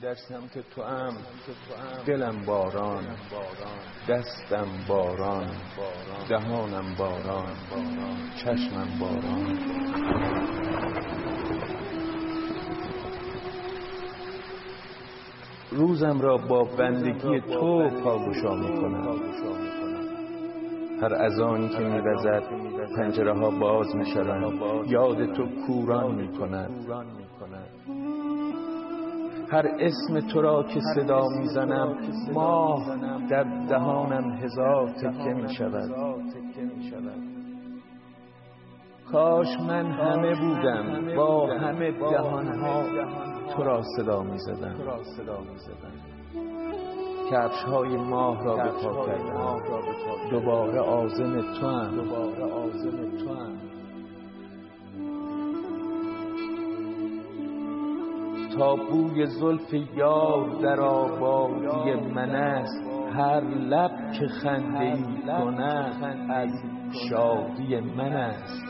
در سمت تو ام دلم باران، دستم باران، دهانم باران، چشمم باران. روزم را با بندگی تو پاگشا میکنم. هر اذانی که می‌وزد پنجره ها باز می‌شوند، یاد تو کوران می‌کند. هر اسم تو را که صدا می‌زنم، ماه در دهانم هزار تکه می‌شود. کاش من همه بودم، با همه دهان‌ها تو را صدا می‌زدم. کفش‌های ماه را به پا کردم، دوباره عازم توام. تا بوی زلف یار در آبادی من است، هر لب که خنده‌ای کند از شادی من است.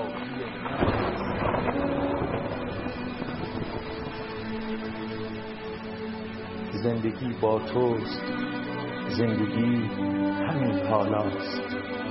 زندگی با توست، زندگی همین حالاست.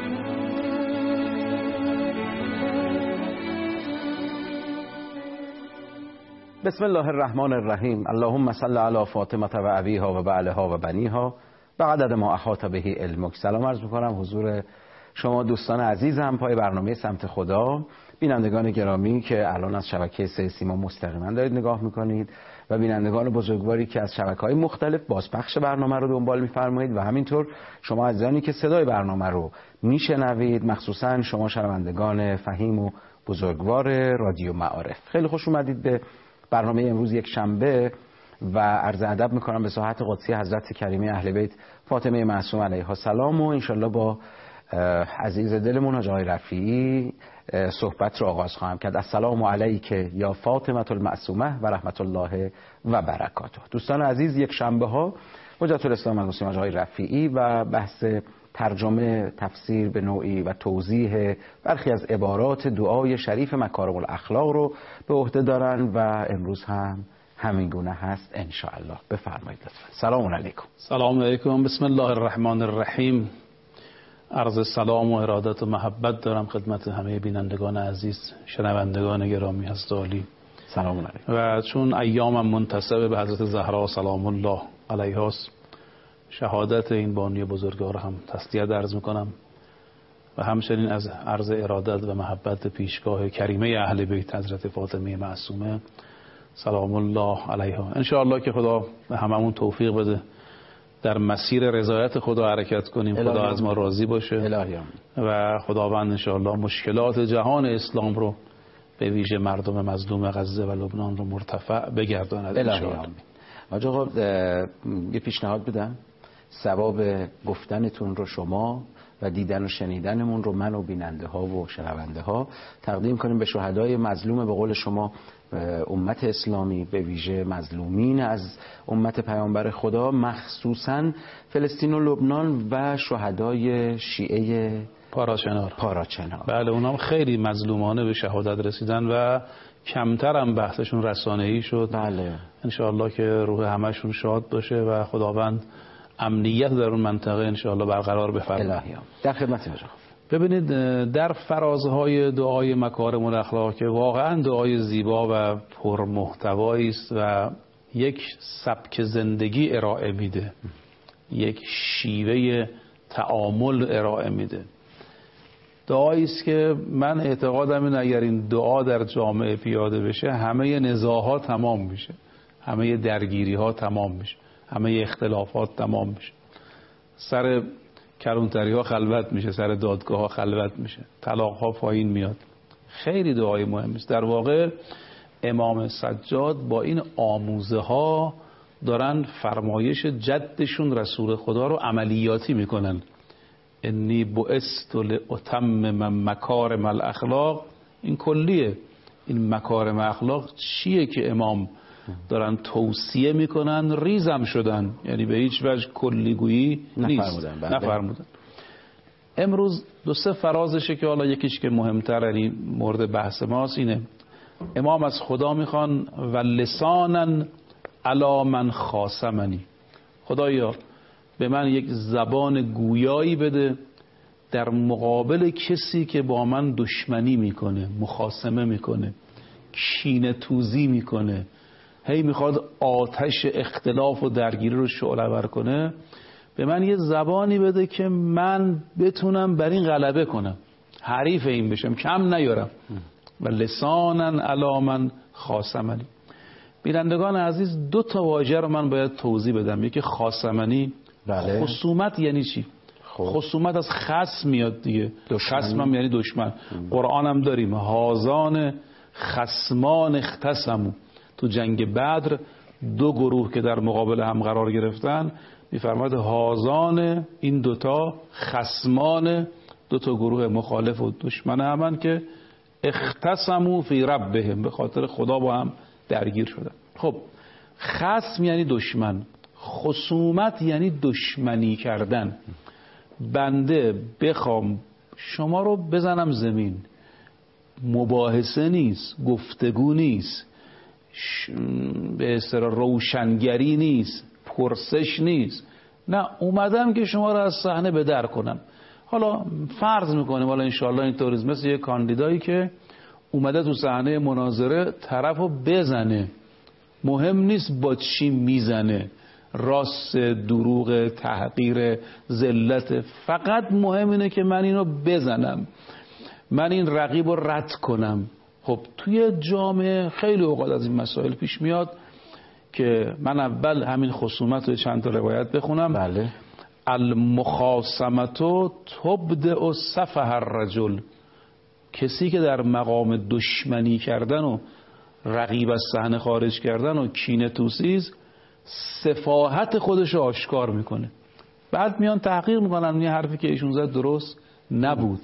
بسم الله الرحمن الرحیم. اللهم صل علی فاطمه و ابیها و بعلها و بنیها و عدد ما احاط به علمک. سلام عرض می‌کنم حضور شما دوستان عزیزم پای برنامه سمت خدا، بینندگان گرامی که الان از شبکه سه سیما مستقیما دارید نگاه می‌کنید و بینندگان بزرگواری که از شبکه‌های مختلف بازپخش برنامه رو دنبال می‌فرمایید و همینطور شما عزیزانی که صدای برنامه رو میشنوید، مخصوصا شما شنوندگان فهیم و بزرگوار رادیو معارف. خیلی خوش اومدید به برنامه امروز یک شنبه و عرض ادب میکنم به ساحت قدسی حضرت کریمه اهل بیت فاطمه معصومه علیها السلام و انشالله با عزیز دلمون حاج آقای رفیعی صحبت رو آغاز خواهم کرد. السلام علیک یا فاطمه المعصومه و رحمت الله و برکاته. دوستان عزیز، یک شنبه ها حجت الاسلام المسلم حاج آقای رفیعی و بحث ترجمه، تفسیر به نوعی و توضیح برخی از عبارات دعای شریف مکارم الاخلاق رو به عهده دارن و امروز هم همین گونه هست ان شاء الله. بفرمایید لطفا. سلام علیکم. سلام علیکم. بسم الله الرحمن الرحیم. عرض سلام و ارادت و محبت دارم خدمت همه بینندگان عزیز، شنوندگان گرامی هست عالی. سلام علیکم. و چون ایامم منتسب به حضرت زهرا سلام الله علیها است، شهادت این بانی بزرگوار هم تسلیت عرض میکنم و همچنین از عرض ارادت و محبت پیشگاه کریمه اهل بیت حضرت فاطمه معصومه سلام الله علیها. ان شاء الله که خدا به هممون توفیق بده در مسیر رضایت خدا حرکت کنیم، خدا از ما راضی باشه و خداوند ان شاء الله مشکلات جهان اسلام رو به ویژه مردم مظلوم غزه و لبنان رو مرتفع بگرداند ان شاء الله. آقا یه پیشنهاد بدم، ثواب گفتنتون رو شما و دیدن و شنیدنمون رو من و بیننده ها و شنونده ها تقدیم کنیم به شهدای مظلوم به قول شما امت اسلامی، به ویژه مظلومین از امت پیامبر خدا، مخصوصا فلسطین و لبنان و شهدای شیعه پاراچنار. بله، اونها خیلی مظلومانه به شهادت رسیدن و کمتر هم بحثشون رسانه‌ای شد. بله انشاءالله که روح همشون شاد باشه و خداوند امنیت در اون منطقه انشاءالله برقرار بفرماید. در خدمت شما. ببینید، در فرازهای دعای مکارم الاخلاق که واقعا دعای زیبا و پرمحتوایی است و یک سبک زندگی ارائه میده، یک شیوه تعامل ارائه میده، دعایی است که من اعتقادم اینه اگر این دعا در جامعه پیاده بشه همه نزاع‌ها تمام میشه، همه درگیری‌ها تمام میشه، همه اختلافات تمام میشه، سر کلانتری ها خلوت میشه، سر دادگاه ها خلوت میشه، طلاق ها پایین میاد. خیلی دعای مهمی است. در واقع امام سجاد با این آموزه ها دارن فرمایش جدشون رسول خدا رو عملیاتی میکنن. انی بعثت لاتمم مکارم الاخلاق. این کلیه. این مکارم اخلاق چیه که امام دارن توصیه میکنن؟ ریزم شدن، یعنی به هیچ وجه کلیگویی نیست، نفرمودن. امروز دو سه فرازشه که حالا یکیش که مهمتر، یعنی مورد بحث ماست، اینه امام از خدا میخوان و لسانا علی من خاصمنی. خدایا به من یک زبان گویایی بده در مقابل کسی که با من دشمنی میکنه، مخاصمه میکنه، کینه توزی میکنه، هی میخواد آتش اختلاف و درگیری رو شعله‌ور کنه. به من یه زبانی بده که من بتونم بر این غلبه کنم، حریف این بشم، کم نیارم. و لسانا علی من خاصمنی. بینندگان عزیز، 2 تا واژه رو من باید توضیح بدم. یکی خاصمنی. بله. خصومت یعنی چی؟ خصومت از خصم میاد دیگه. خصم هم یعنی دشمن. قرآن هم داریم هازان خصمان اختصموا. تو جنگ بدر 2 گروه که در مقابل هم قرار گرفتن، میفرماید هازان، این 2 تا خصمان، 2 تا گروه مخالف و دشمن همن که اختصموا فی ربهم، به خاطر خدا با هم درگیر شدن. خب خصم یعنی دشمن، خصومت یعنی دشمنی کردن. بنده بخوام شما رو بزنم زمین، مباحثه نیست، گفتگو نیست، به اصطلاح روشنگری نیست، پرسش نیست، نه، اومدم که شما رو از صحنه به در کنم. حالا فرض میکنیم حالا انشاءالله اینطوریه، مثل یه کاندیدایی که اومده تو صحنه مناظره طرفو بزنه، مهم نیست با چی میزنه، راست، دروغ، تحقیر، ذلت، فقط مهم اینه که من اینو بزنم، من این رقیب رو رد کنم. خب توی جامعه خیلی اوقات از این مسائل پیش میاد که من اول همین خصومت رو چند تا روایت بخونم. بله. المخاصمتو تبدع سفه الرجل. کسی که در مقام دشمنی کردن و رقیب از صحنه خارج کردن و کینه توسیز، سفاهت خودش رو آشکار میکنه. بعد میان تحقیق میکنن یه حرفی که ایشون زد درست نبود.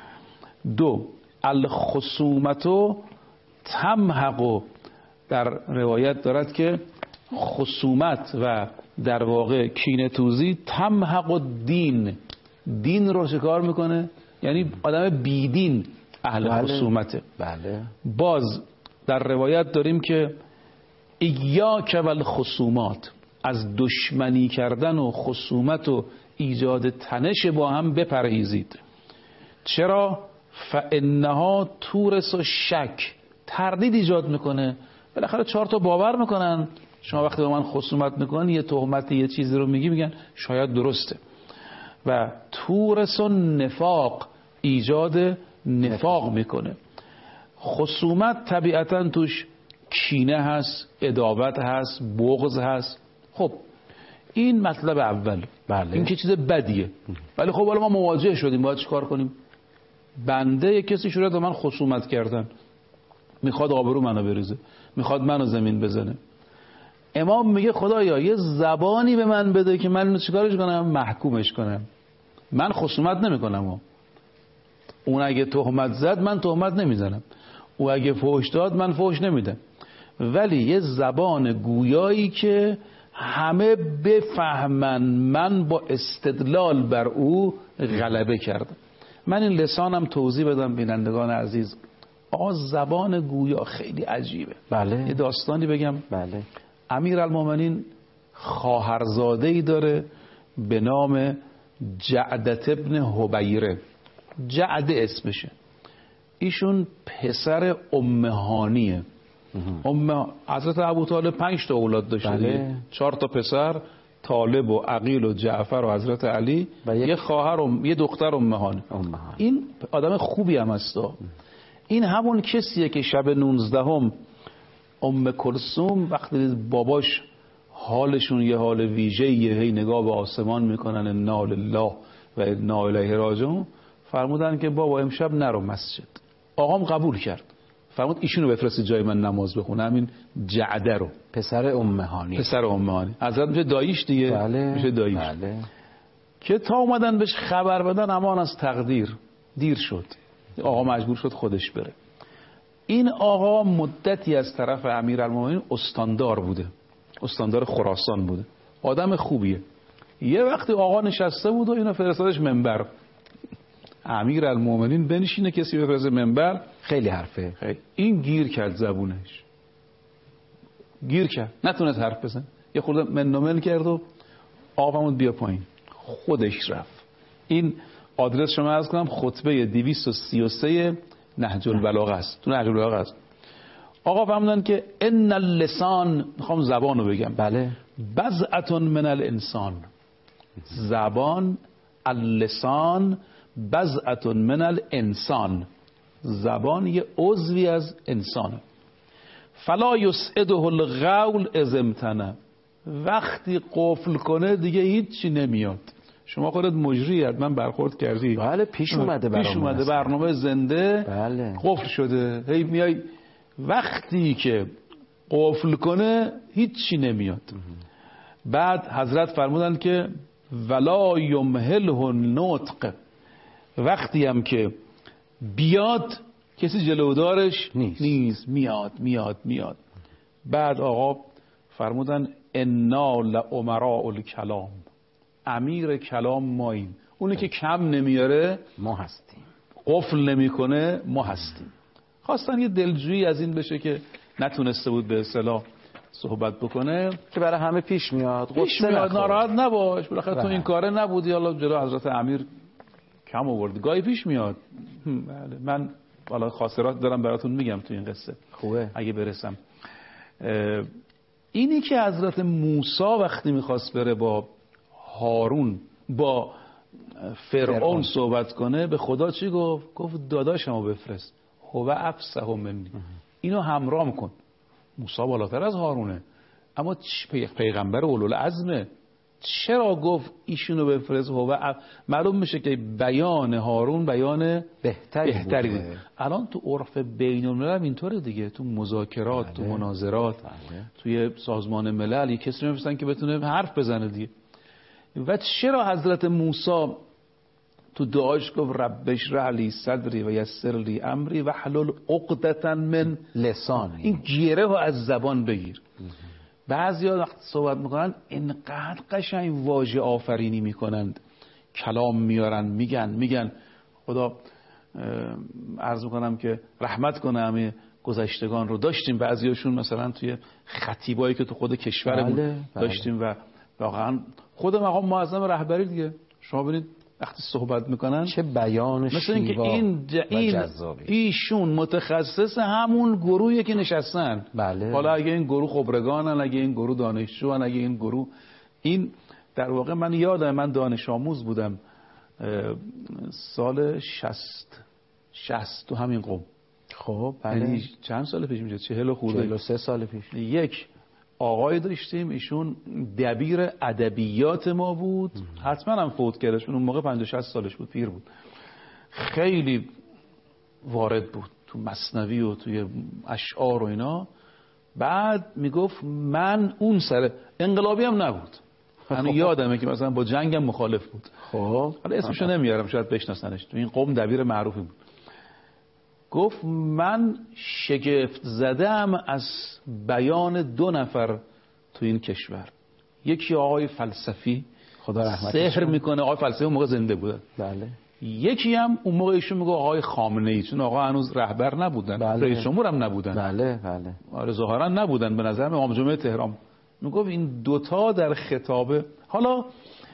2 الخصومتو تمحق. در روایت دارد که خصومت و در واقع کینه توزی تمحق الدین، دین رو چکار میکنه؟ یعنی آدم بیدین اهل خصومته. بله. باز در روایت داریم که ایاک والخصومات، از دشمنی کردن و خصومت و ایجاد تنش با هم بپرهیزید. چرا؟ فانها تورث الشک، تردید ایجاد میکنه. بالاخره 4 تا باور میکنن. شما وقتی با من خصومت میکنن، یه تهمت یه چیزی رو میگن شاید درسته. و تورث النفاق، ایجاد نفاق میکنه. خصومت طبیعتا توش کینه هست، عداوت هست، بغض هست. خب این مطلب اول. بله. این که چیز بدیه. ولی خب حالا ما مواجه شدیم، باید چیکار کنیم؟ بنده یک کسی شده من خصومت کردن، میخواد آبرو منو بریزه، میخواد منو زمین بزنه. امام میگه خدایا یه زبانی به من بده که من اینو چیکارش کنم؟ محکومش کنم. من خصومت نمیکنم. اون اگه تهمت زد من تهمت نمیزنم، او اگه فحش داد من فحش نمیدم، ولی یه زبان گویایی که همه بفهمن من با استدلال بر او غلبه کردم. من این لسانم توضیح بدم بینندگان عزیز. زبان گویا خیلی عجیبه. بله. یه داستانی بگم. بله. امیرالمومنین خواهرزاده‌ای داره به نام جعدت ابن حبیره. جعده اسمشه. ایشون پسر ام هانیه. حضرت ابوطالب 5 تا اولاد داشته. بله. 4 تا پسر، طالب و عقیل و جعفر و حضرت علی و یه خواهر و یه دختر ام هانی. این آدم خوبی هم هست. این همون کسیه که شب 19 ام کلثوم وقتی باباش حالشون یه حال ویژه‌ایه، هی نگاه به آسمان میکنن انا لله و انا الیه راجعون، فرمودن که بابا امشب نرو مسجد. آقام قبول کرد، فرمود ایشونو بفرست جای من نماز بخونه، همین جعده رو. پسر ام هانی. پسر ام هانی. حضرت میشه داییش دیگه. بله. میشه داییش. بله. که تا اومدن بهش خبر بدن امان از تقدیر دیر شد. آقا مجبور شد خودش بره. این آقا مدتی از طرف امیرالمومنین استاندار بوده، استاندار خراسان بوده، آدم خوبیه. یه وقتی آقا نشسته بود و اینو فرستادش منبر. امیرالمومنین بنشینه کسی بفرسته منبر، خیلی حرفه. این گیر کرد زبونش. گیر کرد، نتونست حرف بزن، یه خورده منومن کرد و آقامون بیا پایین، خودش رفت. این آدرس شما عرض کنم خطبه 233 نهج البلاغه است، تو نهج البلاغه است. آقا فهمیدن که ان اللسان، میخوام زبانو بگم، بله، بضعة من الانسان، زبان، اللسان بضعة من الانسان، زبان یه عضوی از انسانه. فلا یسعده القول اذا امتنع، وقتی قفل کنه دیگه هیچی نمیاد. شما خودت مجری من برخورد کردی، بله، پیش اومده برنامه زنده، بله، قفل شده، هی میای وقتی که قفل کنه هیچی نمیاد. بعد حضرت فرمودن که ولا یمهله النطق، وقتی هم که بیاد کسی جلودارش نیست، میاد. بعد آقا فرمودن انا لامراء الکلام، امیر کلام ماییم، اونی که کم نمیاره ما هستیم، قفل نمیکنه ما هستیم. خواستن یه دلجویی از این بشه که نتونسته بود به اصطلاح صحبت بکنه، که برای همه پیش میاد، ناراحت نباش، بالاخره تو این کاره نبودی، حالا جلو حضرت امیر کم آوردی، گاهی پیش میاد. بله، من حالا خاطرات دارم براتون میگم تو این قصه، خوبه اگه برسم. اینی که حضرت موسی وقتی میخواست بره با هارون با فرعون صحبت کنه، به خدا چی گفت؟ گفت داداشمو بفرست، هو افصح منی، اینو همراه کن. موسی بالاتر از هارونه، اما پیغمبر اولوالعزمه، چرا گفت ایشونو بفرست؟ هو معلوم میشه که بیان هارون بیان بهتری بود. الان تو عرف بین الملل اینطوره دیگه، تو مذاکرات، بله، تو مناظرات، بله، توی سازمان ملل کسی نمی‌فرستن که بتونه حرف بزنه دیگه. و چرا حضرت موسی تو دعاش گفت رب اشرح لی صدری و یسر لی امری و حلل عقدة من لسانی، این گیره رو از زبان بگیر. بعضیا وقت صحبت میکنن اینقدر قشنگ واژه آفرینی میکنند، کلام میارن، میگن خدا عرض میکنم که رحمت کنه همه گذشتگان رو. داشتیم بعضیاشون مثلا توی خطیبایی که تو خود کشورمون، بله، داشتیم و واقعا خود مقام معظم رهبری دیگه، شما ببینید وقتی صحبت میکنن چه بیان شیوا این ایشون متخصص همون گروهی که نشستن. بله. حالا اگه این گروه خبرگانن، اگه این گروه دانشجوان، اگه این گروه، این در واقع من یادم من دانش آموز بودم سال 60 تو همین قم. خب بله، چند سال پیش میشه؟ 40 خورده، 43 سال پیش. یک آقای داشتیم، ایشون دبیر ادبیات ما بود، حتما هم فوت کرده، اون موقع 50 سالش بود، پیر بود، خیلی وارد بود تو مثنوی و توی اشعار و اینا. بعد میگفت من اون سر انقلابی هم نبود، من یادمه که مثلا با جنگم مخالف بود. خب حالا اسمشو نمیارم، شاید بشناسنش، تو این قوم دبیر معروفی بود. گفت من شگفت زدم از بیان 2 نفر تو این کشور، یکی آقای فلسفی، خدا رحمتش سحر میکنه، آقای فلسفی اون موقع زنده بودن، بله، یکی هم اون موقع ایشون میگه آقای خامنه ای، چون آقا هنوز رهبر نبودن، بله، رئیس جمهور هم نبودن، بله بله، آره ظاهرا نبودن به نظر من، امام جمعه تهران. میگفت این دوتا در خطابه. حالا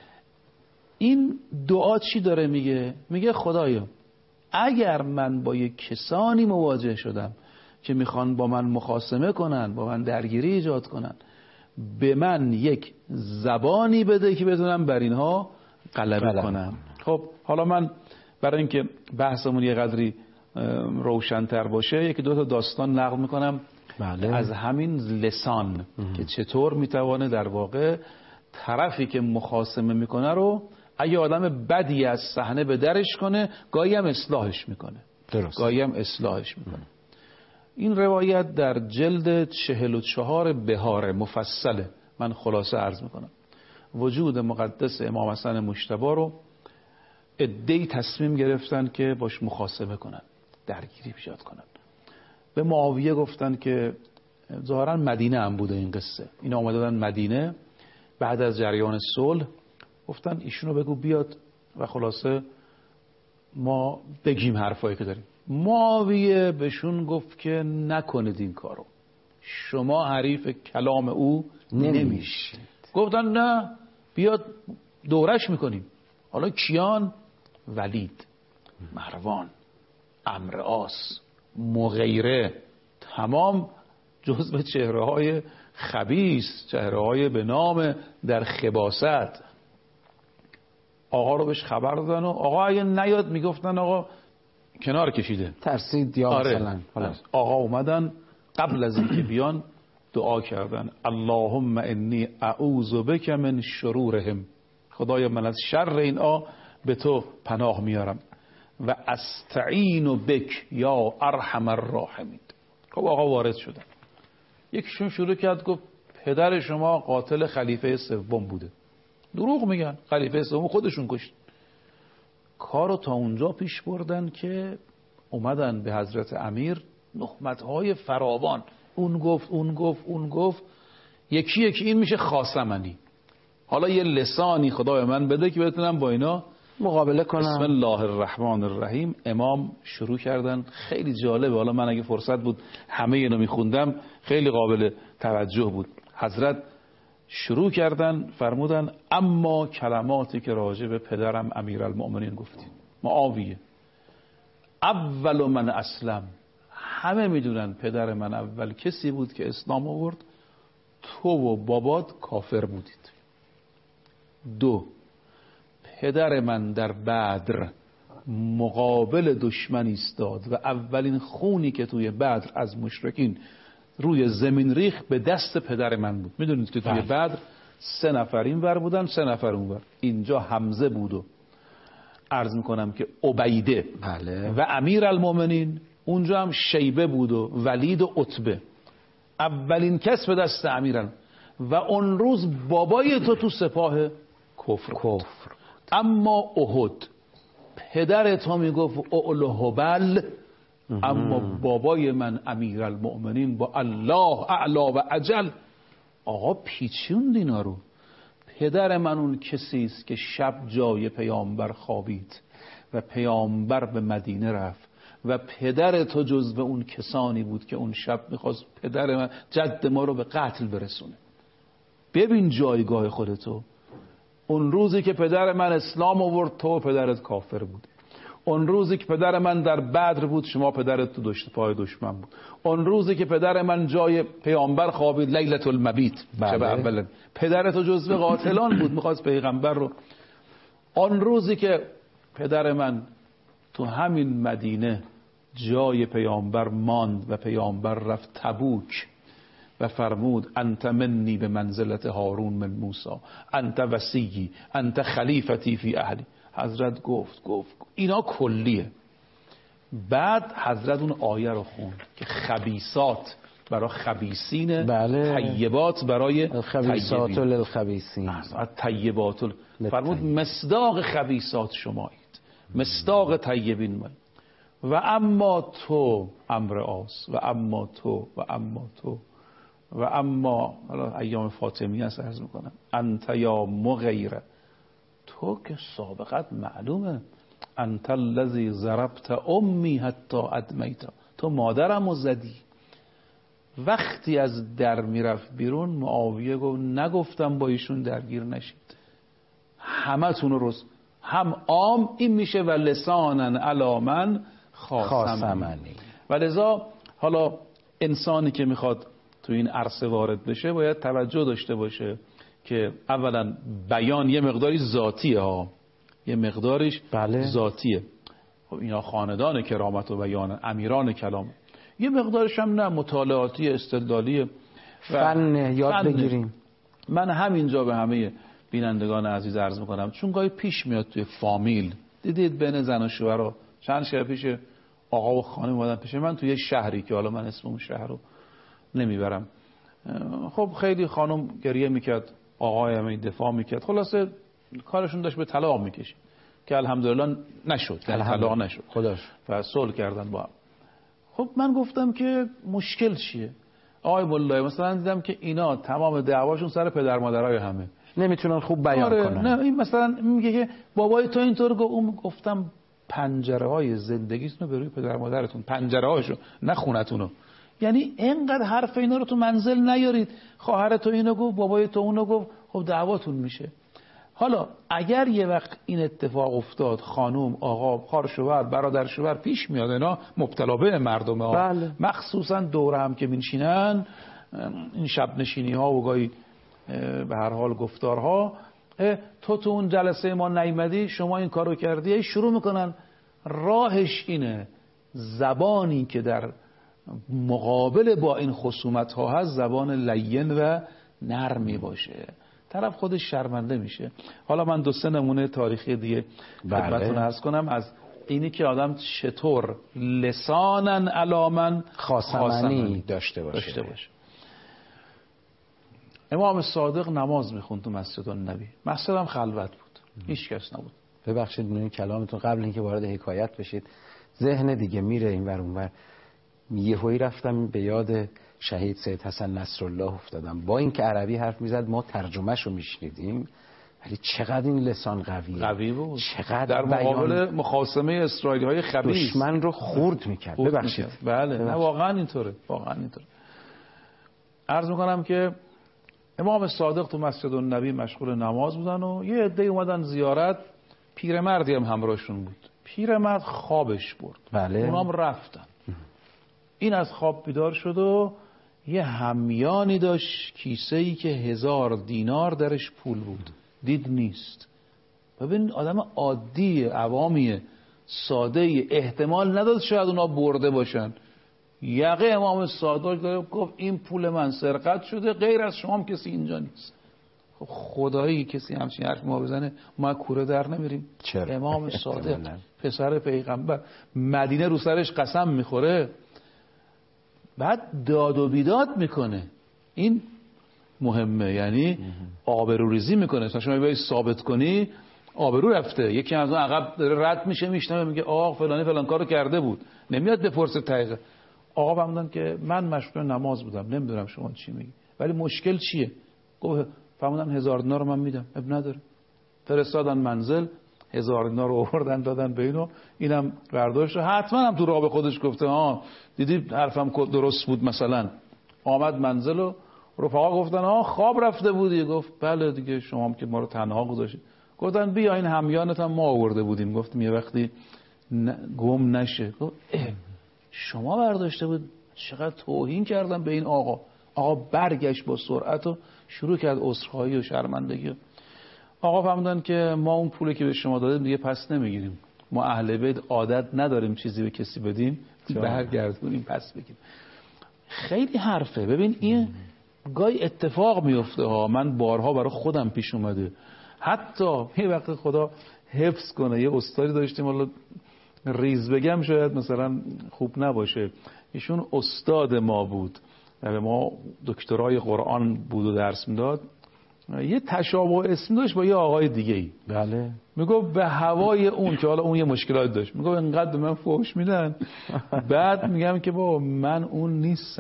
این دعا چی داره میگه؟ میگه خدایا اگر من با یک کسانی مواجه شدم که میخوان با من مخاصمه کنن، با من درگیری ایجاد کنن، به من یک زبانی بده که بتونم بر اینها غلبه کنم. خب حالا من برای اینکه بحثمون یه قدری روشن‌تر باشه 1-2 تا داستان نقل میکنم، بله، از همین لسان که چطور میتوانه در واقع طرفی که مخاصمه میکنه رو اگه آدم بدی از صحنه به درش کنه گاهی هم اصلاحش میکنه، درست، گاهی هم اصلاحش میکنه. این روایت در جلد 44 بهار مفصله، من خلاصه عرض میکنم. وجود مقدس امام حسن مجتبی رو عده‌ای تصمیم گرفتن که باش مخاصمه کنن، درگیری ایجاد کنن. به معاویه گفتن که ظاهرا مدینه هم بوده این قصه، اینا اومدن مدینه بعد از جریان صلح، گفتن ایشونو بگو بیاد و خلاصه ما بگیم حرفایی که داریم. معاویه بهشون گفت که نکنید این کارو، شما حریف کلام او نمیشید. گفتن نه بیاد دورش میکنیم. حالا کیان؟ ولید، مروان، عمرو عاص، مغیره، تمام جزو چهره‌های خبیث، چهره‌های به نام در خباثت. آقا رو بهش خبر دادن و آقا اگه نیاد میگفتن آقا کنار کشیده، ترسید یا مثلا. آقا اومدن قبل از اینکه بیان دعا کردن اللهم انی اعوذ بک من شرورهم، خدایا من از شر اینها به تو پناه میارم، و استعین بک یا ارحم الراحمین. خب آقا وارد شدن. یکیشون شروع کرد گفت پدر شما قاتل خلیفه سوم بوده. دروغ میگن، خلیفه سوم خودشون کشت. کارو تا اونجا پیش بردن که اومدن به حضرت امیر نهمت‌های فراوان، اون گفت یکی این میشه خاصمنی. حالا یه لسانی خدا به من بده که بتونم با اینا مقابله کنم. بسم الله الرحمن الرحیم. امام شروع کردن. خیلی جالبه، حالا من اگه فرصت بود همه اینو میخوندم خیلی قابل توجه بود. حضرت شروع کردن فرمودن اما کلماتی که راجع به پدرم امیرالمؤمنین گفتید، معاویه اول من اسلم، همه میدونن پدر من اول کسی بود که اسلام آورد، تو و بابات کافر بودید. 2 پدر من در بدر مقابل دشمن ایستاد و اولین خونی که توی بدر از مشرکین روی زمین ریخ به دست پدر من بود. میدونید که توی بدر 3 نفر این ور بودن 3 نفر اون ور. اینجا حمزه بود و عرض میکنم که عبیده و امیرالمؤمنین، اونجا هم شیبه بود و ولید و عتبه. اولین کس به دست امیرالمؤمنین و اون روز بابای تو سپاه کفر. اما احد پدر تو میگفت اعل هبل، اما بابای من امیرالمؤمنین با الله اعلا و اجل. آقا پیچوند اینا رو. پدر من اون کسی است که شب جای پیامبر خوابید و پیامبر به مدینه رفت و پدر تو جزو اون کسانی بود که اون شب میخواست پدر من جد ما رو به قتل برسونه. ببین جایگاه خودتو. اون روزی که پدر من اسلام آورد تو پدرت کافر بود. اون روزی که پدر من در بدر بود شما پدرت تو پای دشمن بود. اون روزی که پدر من جای پیامبر خوابید لیلة المبیت شب اول، پدرت تو جزو قاتلان بود میخواست پیغمبر رو. اون روزی که پدر من تو همین مدینه جای پیامبر ماند و پیامبر رفت تبوک و فرمود انت منی به منزلت هارون من موسی، انت وصیی، انت خلیفتی فی اهلی. حضرت گفت اینا کلیه. بعد حضرت اون آیه رو خوند که خبیثات برای خبیثین، طیبات برای خبیثات للخبیثین. طیبات فرمود مصداق خبیثات شمایید، مصداق طیبین من. و اما تو عمرو عاص و اما تو و اما تو و اما حالا ایام فاطمی است عرض میکنم انت یا مغیره، تو که سابقت معلومه، انت الذی ضربت امی حتی ادمیتا، تو مادرمو زدی. وقتی از در میرفت بیرون معاویه گفت نگفتم با ایشون درگیر نشید، همه تون رو هم عام این میشه و لسانن علی من خاصمنی. و لذا حالا انسانی که میخواد تو این عرصه وارد بشه باید توجه داشته باشه که اولا بیان یه مقداری ذاتیه ها، یه مقداریش ذاتیه. خب اینا خاندان کرامت و بیان امیران کلام، یه مقدارش هم نه مطالعاتی استدلالی فن یاد بگیریم. من همینجا به همه بینندگان عزیز عرض میکنم چون گاهی پیش میاد توی فامیل، دیدید بین زن و شوهر چند شب پیش آقا و خانم اومدن پیش من توی یه شهری که حالا من اسم اون شهر رو نمیبرم. خب خیلی خانم گریه میکرد، آقای همین دفاع میکرد، خلاصه کارشون داشت به طلاق میکشید که الحمدلله نشد، طلاق نشد خداش و صلح کردن با هم. خب من گفتم که مشکل چیه؟ آقای والله مثلا دیدم که اینا تمام دعواشون سر پدر مادرای همه، نمیتونن خوب بیان کنن. نه این مثلا میگه که بابای تو اینطور گفتم پنجره های زندگیتون رو به روی پدر مادرتون، پنجره هاشو نه خونتون رو. یعنی اینقدر حرف اینا رو تو منزل نیارید. خواهر تو اینو گفت، بابای تو اونو گفت، خب دعواتون میشه. حالا اگر یه وقت این اتفاق افتاد، خانم، آقا، خواهرشوهر، برادرشوهر پیش میاد، اینا مبتلا به مردمه ها. بله. مخصوصا دور هم که میشینن، این شب نشینی ها و گاهی به هر حال گفتارها، تو اون جلسه ما نیامدی، شما این کارو کردی، شروع میکنن. راهش اینه زبانی که در مقابل با این خصومت ها هست زبان لین و نرمی باشه، طرف خودش شرمنده میشه. حالا من 2-3 نمونه تاریخی دیگه خدمتتون عرض کنم از اینی که آدم چطور لسانن علامن خاصمنی داشته باشه. امام صادق نماز میخوند تو مسجد النبی، مسجد هم خلوت بود، هیچ کس نبود. ببخشید این کلامتون قبل اینکه وارد حکایت بشید ذهن دیگه میره این ور اون ور. یهویی رفتم به یاد شهید سید حسن نصرالله افتادم. با اینکه عربی حرف میزد ما ترجمهشو میشنیدیم، ولی چقدر این لسان قوی بود، چقدر در مقابل مخاصمه اسرائیلی های خبیث دشمن رو خورد میکرد. ببخشید. بله نه واقعا اینطوره. عرض میکنم که امام صادق تو مسجد النبی مشغول نماز بودن و یه عده اومدن زیارت، پیرمردی هم همراهشون بود. پیرمرد خوابش برد. بله. اونام رفتن. این از خواب بیدار شد و یه همیانی داشت، کیسه‌ای که 1000 دینار درش پول بود، دید نیست. ببین آدم عادی، عوامی، ساده، احتمال نداد شاید اونا برده باشن. یقه امام صادق داره گفت این پول من سرقت شده، غیر از شما هم کسی اینجا نیست. خب خدایی کسی همچین حرف ما بزنه ما کوره در نمیریم؟ چرا؟ امام صادق پسر پیغمبر، مدینه رو سرش قسم میخوره، بعد داد و بیداد میکنه. این مهمه، یعنی آبروریزی میکنه. شما باید ثابت کنی آبرو رفته. یکی از اون عقب داره رد میشه، میشنوه میگه آقا فلانی فلان کارو کرده بود، نمیاد بپرسه دقیقه. آقا فرمودن که من مشغول نماز بودم، نمیدونم شما چی میگی، ولی مشکل چیه؟ گفت فرمودن 1000 دینار رو من میدم، اب نداره. فرستادن منزل، 1000 دینار رو آوردن دادن به اینو، اینم برداشت. حتما هم تو راه به خودش گفته ها دیدی حرفم درست بود مثلا. آمد منزل و رفقا گفتن ها خواب رفته بودی؟ گفت بله دیگه، شما هم که ما رو تنها گذاشتید. گفتن بیا این همیانت هم ما آورده بودیم. گفتیم یه وقتی گم نشه. گفت شما برداشته بود؟ چقدر توهین کردم به این آقا. آقا برگشت با سرعت و شروع کرد عذرخواهی و شرمندگی. آقا فهمیدن که ما اون پولی که به شما دادیم دیگه پس نمیگیریم، ما اهل بیت عادت نداریم چیزی به کسی بدیم برگردونیم پس بگیریم. خیلی حرفه. ببین این گاهی اتفاق میفته ها، من بارها برای خودم پیش اومده. حتی یه وقت خدا حفظ کنه یه استادی داشتیم، حالا ریز بگم شاید مثلا خوب نباشه، ایشون استاد ما بود و به ما دکترای قرآن بود و درس میداد. یه تشابه اسم داشت با یه آقای دیگه ای. بله. میگفت به هوای اون که حالا اون یه مشکلات داشت، میگفت انقدر به من فحش میدن، بعد میگم که بابا من اون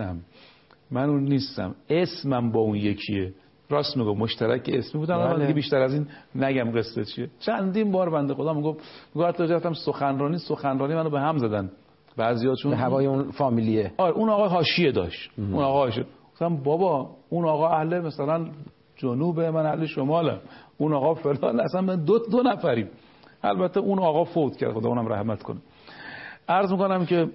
نیستم، اسمم با اون یکیه. راست میگم، مشترک اسمی بودن. من دیگه بیشتر از این نگم قصه چیه. چندین بار بنده خدا میگفت حتی رفتم سخنرانی منو به هم زدن بعضیاشون به هوای اون فامیلیه. آره اون آقا حاشیه داشت. اون آقا حاشیه. گفتم بابا اون آقا اهل مثلا جنوبه، من اهل شمالم، اون آقا فلان، اصلا من دو نفریم. البته اون آقا فوت کرد، خدا اونم رحمت کنه. عرض میکنم که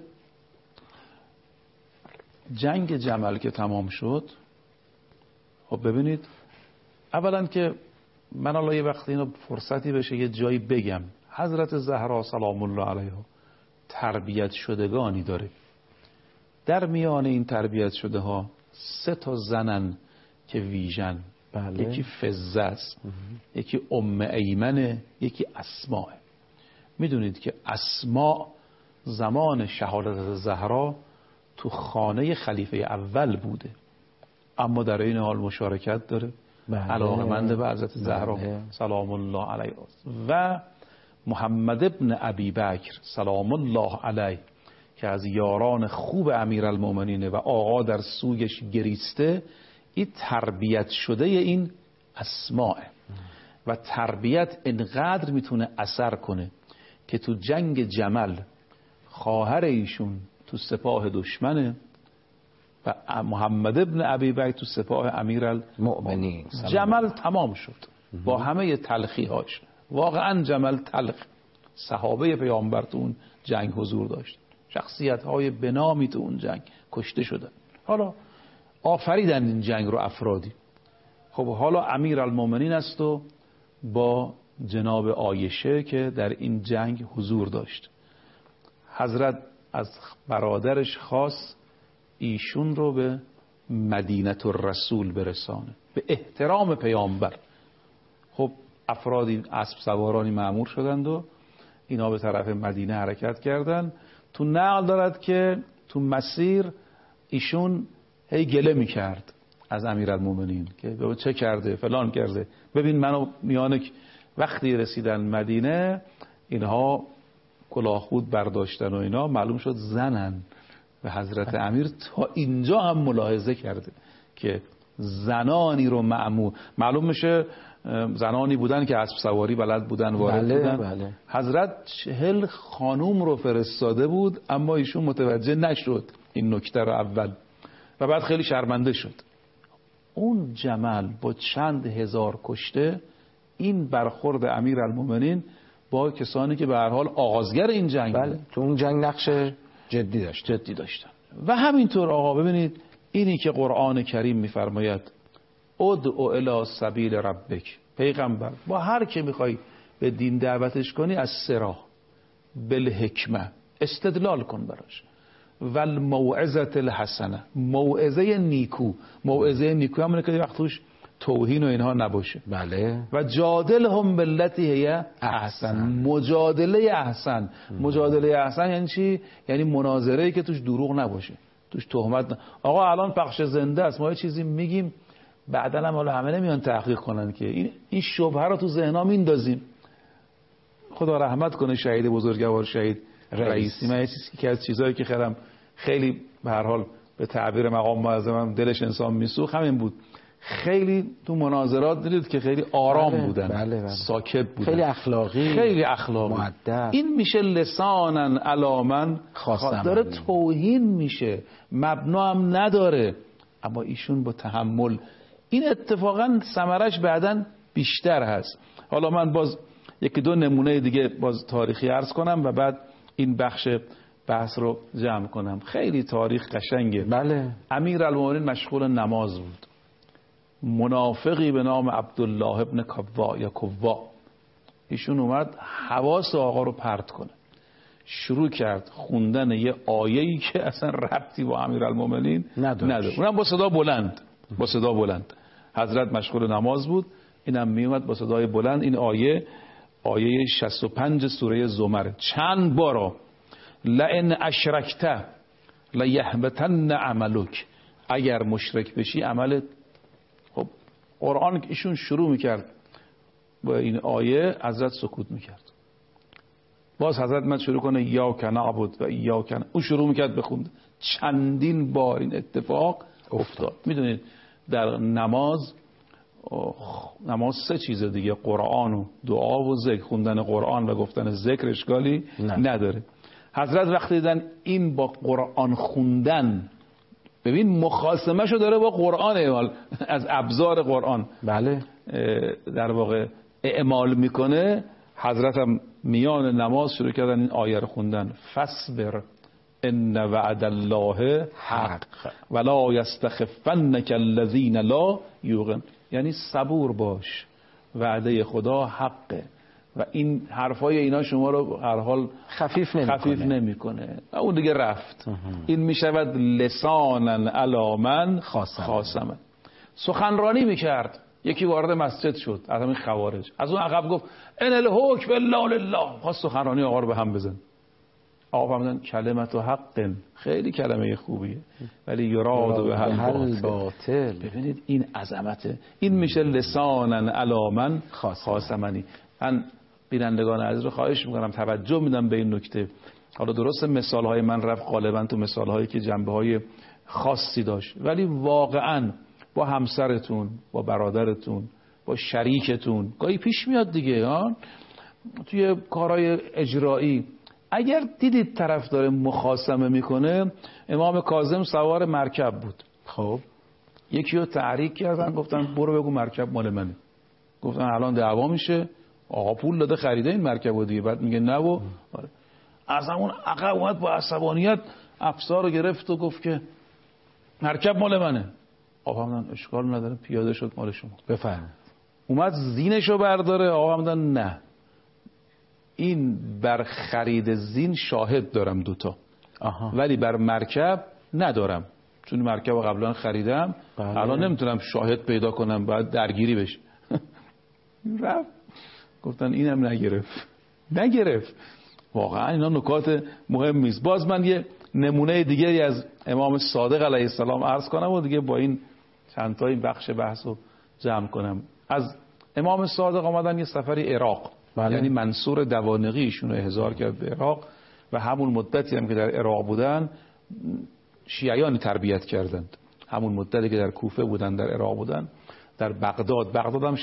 جنگ جمل که تمام شد، خب ببینید اولا که من الله یه وقتی اینو فرصتی بشه یه جایی بگم، حضرت زهرا سلام الله علیها تربیت شدگانی داره. در میان این تربیت شده ها 3 زنن که ویژن. بله. یکی فزه است، یکی ایمنه، یکی اسماء. میدونید که اسماء زمان شهادت زهرا تو خانه خلیفه اول بوده، اما در این حال مشارکت داره. علاقمند به حضرت زهرا سلام الله علیها و محمد ابن ابی بکر سلام الله علیه که از یاران خوب امیرالمومنین و آقا در سویش گریسته. این تربیت شده این اسماء و تربیت انقدر میتونه اثر کنه که تو جنگ جمل خواهر ایشون تو سپاه دشمنه، و محمد ابن ابی بکر تو سپاه امیرالمؤمنین. جمل تمام شد با همه تلخی‌هاش. واقعا جمل تلخ. صحابه پیامبر تو اون جنگ حضور داشت، شخصیت‌های بنامی تو اون جنگ کشته شدن. حالا آفریدن این جنگ رو افرادی. خب حالا امیرالمؤمنین است و با جناب عایشه که در این جنگ حضور داشت. حضرت از برادرش خواست ایشون رو به مدینه الرسول برسانه، به احترام پیامبر. خب افرادی اسب سوارانی مأمور شدند و اینا به طرف مدینه حرکت کردند. تو نقل دارد که تو مسیر ایشون هی گله میکرد از امیرالمؤمنین که چه کرده فلان کرده. ببین منو میانه وقتی رسیدن مدینه اینها کلاهخود برداشتن و اینا، معلوم شد زنن و حضرت امیر تا اینجا هم ملاحظه کرده که زنانی رو معلوم میشه زنانی بودن که اسب سواری بلد بودن، وارد بودن. بله. حضرت 40 خانوم رو فرستاده بود اما ایشون متوجه نشد این نکته رو اول و بعد خیلی شرمنده شد. اون جمل با چند هزار کشته، این برخورد امیرالمؤمنین با کسانی که به هر حال آغازگر این جنگ بله. تو اون جنگ نقش جدی داشتن. و همینطور آقا ببینید اینی که قرآن کریم میفرماید ادعو الی سبیل ربک، پیغمبر با هر که میخوای به دین دعوتش کنی از سرا بالحکمه استدلال کن براش و الموعظه الحسنه، موعظه نیکو. موعظه نیکو همونه که وقت توش توهین و اینها نباشه. بله. و جادلهم بالتی هی احسن، مجادله احسن. مجادله احسن یعنی چی؟ یعنی مناظره‌ای که توش دروغ نباشه، توش تهمت آقا الان پخش زنده است، ما یه چیزی میگیم بعداً هم حالا همه نمیان تحقیق کنن که این شبهه رو تو ذهنام میندازیم. خدا رحمت کنه شهید بزرگوار شهید رئیسی. من یکی از چیزایی که خیرم خیلی به هر حال به تعبیر مقام معظمم دلش انسان میسوخت همین بود. خیلی تو مناظرات دیدید که خیلی آرام بودن. بله. ساکت بودن، خیلی اخلاقی مؤدب. این میشه لسانن علامن داره توهین میشه، مبنا هم نداره، اما ایشون با تحمل. این اتفاقا ثمرش بعداً بیشتر هست. حالا من باز یکی دو نمونه دیگه باز تاریخی عرض کنم و بعد این بخش بحث رو جمع کنم. خیلی تاریخ قشنگه. بله. امیرالمؤمنین مشغول نماز بود. منافقی به نام عبدالله ابن کوا یا کوا، ایشون اومد حواس آقا رو پرت کنه، شروع کرد خوندن یه آیه‌ای که اصلا ربطی با امیرالمؤمنین نداره. اونم با صدا بلند. حضرت مشغول نماز بود، اینم میومد با صدای بلند این آیه 65 سوره زمر چند بارا لئن اشرکت لیحبطن عملک، اگر مشرک بشی عملت. خب قرآن که ایشون شروع میکرد با این آیه، حضرت سکوت میکرد. باز حضرت من شروع کنه ایاک نعبد و ایاک، اون شروع میکرد بخوند. چندین بار این اتفاق افتاد. میدونید در نماز سه چیز دیگه، قرآن و دعا و ذکر. خوندن قرآن و گفتن ذکر اشکالی نداره. حضرت وقتی دیدن این با قرآن خوندن، ببین مخاصمه شو داره با قرآن، از ابزار قرآن بله در واقع اعمال میکنه. حضرت هم میان نماز شروع کردن این آیه رو خوندن. فاصبر ان وعد الله حق ولا یستخفنک الذین لا یوقنون، یعنی صبور باش، وعده خدا حقه و این حرفای اینا شما رو هر حال خفیف نمیکنه. اون دیگه رفت. این میشود لسانن علی من خاصمن. سخنرانی میکرد، یکی وارد مسجد شد از همین خوارج، از اون عقب گفت ان الحکم الا لله، خواست سخنرانی آقا رو به هم بزن. آقا فهمیدن کلمت و حق، خیلی کلمه خوبیه، ولی یراد به حل باطل. ببینید این عظمته. این میشه لسانن علی من خاصمنی. من بینندگان عزیز رو خواهش میکنم توجه میدم به این نکته. حالا درسته مثالهای من رفت غالبا تو مثالهایی که جنبه‌های خاصی داشت، ولی واقعا با همسرتون، با برادرتون، با شریکتون گاهی پیش میاد دیگه، توی کارهای اجرایی اگر دیدید طرف داره مخاصمه میکنه، امام کاظم سوار مرکب بود. خب یکی رو تحریک کردن، گفتن برو بگو مرکب مال منه. گفتن الان دعوا میشه، آقا پول داده خریده این مرکب رو دیگه. بعد میگه نه و از همون عقب اومد با عصبانیت افسار رو گرفت و گفت که مرکب مال منه. آقا همدن اشکال نداره، پیاده شد مال شما. بفرمایید. اومد زینش رو برداره، آقا همدن نه، این بر خرید زین شاهد دارم دوتا، ولی بر مرکب ندارم، چون مرکب رو قبلا خریدم. بله. الان نمیتونم شاهد پیدا کنم، باید درگیری بشه. رفت. گفتن اینم نگرفت. واقعا اینا نکات مهمی است. باز من یه نمونه دیگری از امام صادق علیه السلام عرض کنم و دیگه با این چند تا این بخش بحث رو جمع کنم. از امام صادق آمدن یه سفری عراق. بله. یعنی منصور دوانقی ایشون رو احضار کرد به عراق و همون مدتی هم که در عراق بودن شیعیانی تربیت کردند. همون مدتی که در کوفه بودن، در عراق بودن، در بغداد هم